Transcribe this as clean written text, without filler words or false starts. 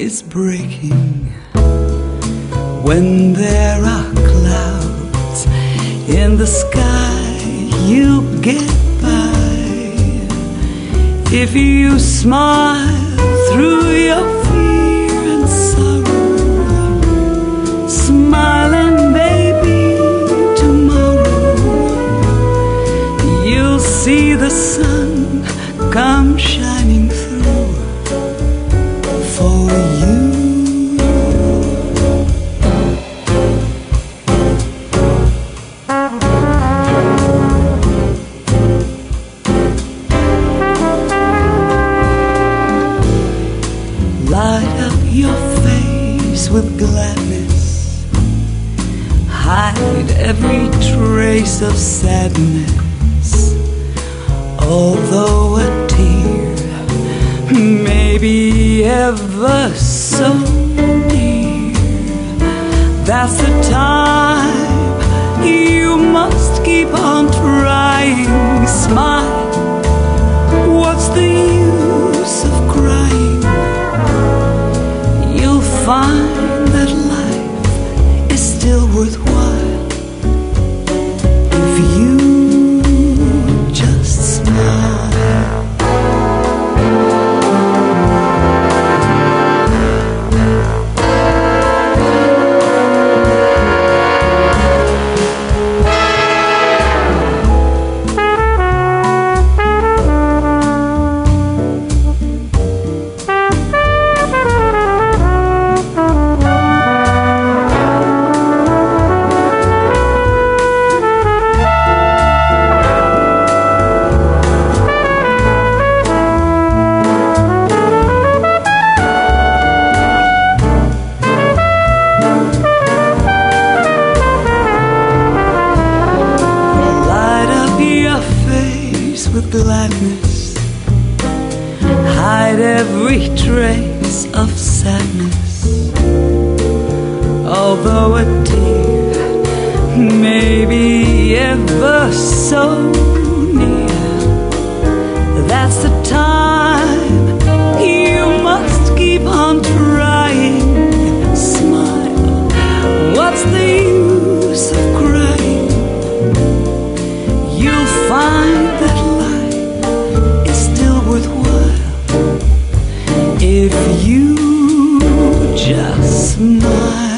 is breaking, when there are clouds in the sky, you get by. If you smile through your fear and sorrow, smile and maybe tomorrow you'll see the sun come shining through for you. Light up your face with gladness, hide every trace of sadness. Although a tear may be ever so near, that's the time you must keep on trying. Smile, what's the use of crying? You'll find that life is still worthwhile if you just smile. With gladness, hide every trace of sadness. Although a tear may be ever so near, that's the time you must keep on trying. Smile, what's the use of crying? You'll find that worthwhile if you just smile.